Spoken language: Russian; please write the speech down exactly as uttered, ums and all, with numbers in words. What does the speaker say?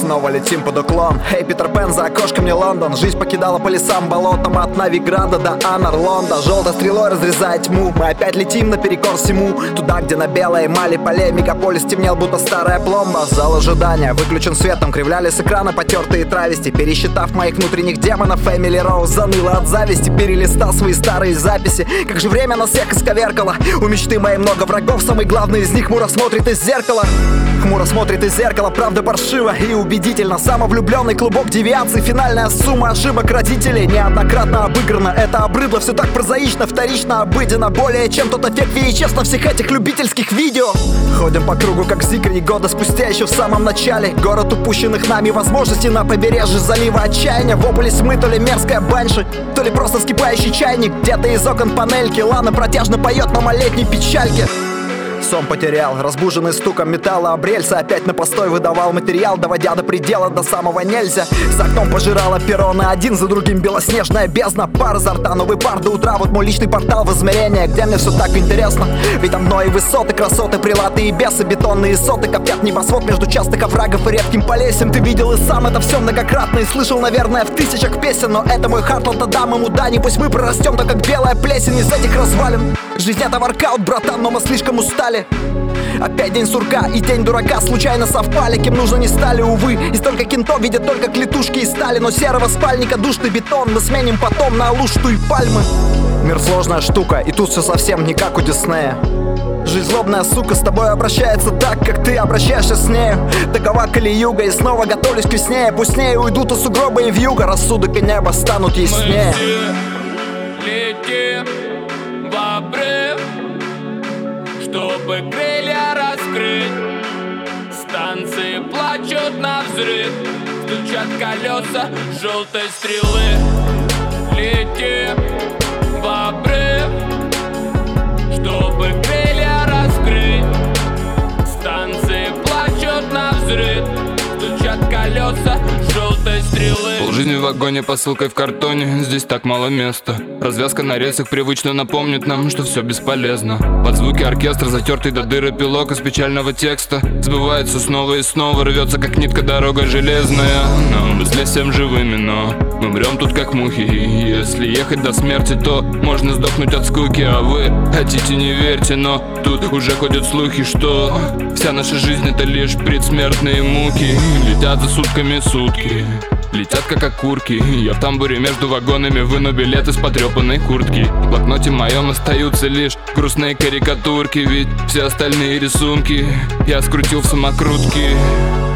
снова летим под уклон. Эй, Питер Пен, за окошком не Лондон. Жизнь покидала по лесам, болотам, от Новиграда до Анарлонда. Желтой стрелой разрезая тьму, мы опять летим наперекор всему. Туда, где на белой эмали полей мегаполис темнел, будто старая пломба. Зал ожидания выключен светом, кривляли с экрана потертые травести. Пересчитав моих внутренних демонов, Эмили Роуз заныла от зависти. Перелистал свои старые записи. Как же время нас всех исковеркало. У мечты моей много врагов, самый главный из них хмуро смотрит из зеркала. Хмуро смотрит из зеркала, правда паршиво и убедительно. Самовлюбленный клубок девиаций, финальная сумма ошибок родителей неоднократно обыграна. Это обрыдло, все так прозаично, вторично, обыденно. Более чем тот эффект ви эйч эс на всех этих любительских видео. Ходим по кругу, как зигри, года спустя, еще в самом начале. Город упущенных нами возможностей на побережье залива отчаяния. Вопль мы, то ли мерзкая банши, то ли просто вскипающий чайник. Где-то из окон панельки Лана протяжно поет на малолетней печальке. Сон потерял, разбуженный стуком металла об рельсы. Опять на постой выдавал материал, доводя до предела, до самого нельзя. За окном пожирала перроны, один за другим белоснежная бездна. Пар изо рта, новый пар до утра, вот мой личный портал в измерение, где мне все так интересно. Ведь там мной и высоты, красоты, прилаты и бесы, бетонные соты коптят небосвод между частых оврагов и редким полесьем. Ты видел и сам это все многократно и слышал, наверное, в тысячах песен. Но это мой Хартланд, отдам ему дань, и пусть мы прорастем, так как белая плесень из этих развалин. Жизнь это воркаут, братан, но мы слишком устали. Опять день сурка и день дурака случайно совпали. Кем нужно не стали, увы. И столько кентов видят только клетушки и стали. Но серого спальника душный бетон мы сменим потом на лушту и пальмы. Мир сложная штука, и тут все совсем не как у Диснея. Жизнь злобная сука с тобой обращается так, как ты обращаешься с нею. Такова кали-юга, и снова готовлюсь к весне. Пусть с ней уйдут и сугробы, и вьюга. Рассудок и небо станут яснее. Мы все летим в обрыв, чтобы крылья раскрыть. Станции плачут на взрыв, стучат колеса желтой стрелы. Летим в обрыв, чтобы крылья раскрыть. Станции плачут на взрыв, стучат колеса желтой стрелы. Полжизни в вагоне, посылкой в картоне, здесь так мало места. Развязка на рельсах привычно напомнит нам, что все бесполезно. Под звуки оркестра, затертый до дыры пилок из печального текста сбывается снова и снова, рвется как нитка дорога железная. Но мы слезем живыми, но мы мрем тут как мухи. И если ехать до смерти, то можно сдохнуть от скуки. А вы хотите, не верьте, но тут уже ходят слухи, что вся наша жизнь это лишь предсмертные муки. Летят за сутками сутки, летят как окурки. Я в тамбуре между вагонами выну билет из потрепанной куртки. В блокноте моем остаются лишь грустные карикатурки, ведь все остальные рисунки я скрутил в самокрутки.